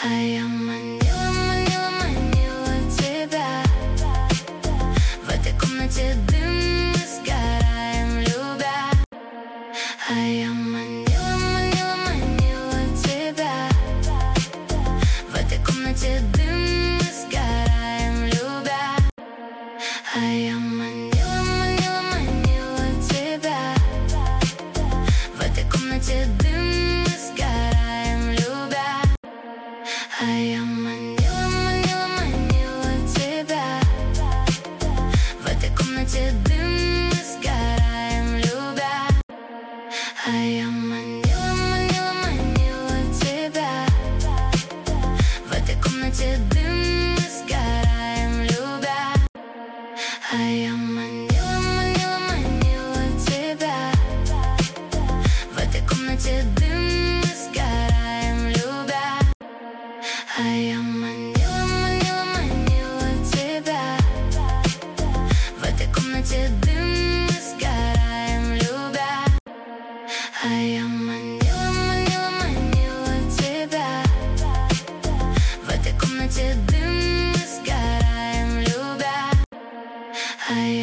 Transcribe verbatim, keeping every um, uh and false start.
А я манила, манила, манила тебя. В этой комнате дым, мы сгораем, любя. А я манила, манила, манила тебя. В этой комнате дым, мы сгораем, любя. А я манила, манила, манила тебя. В этой комнате дым, мы сгораем, любя. А я манила, манила, манила тебя. В этой комнате дым, мы сгораем, любя. А я манила, манила, манила тебя. В этой комнате дым, мы сгораем, любя. А я манила, манила, манила тебя. В этой комнате дым, мы сгораем, любя. А я манила, манила, манила тебя. В этой комнате дым, мы сгораем, любя. А я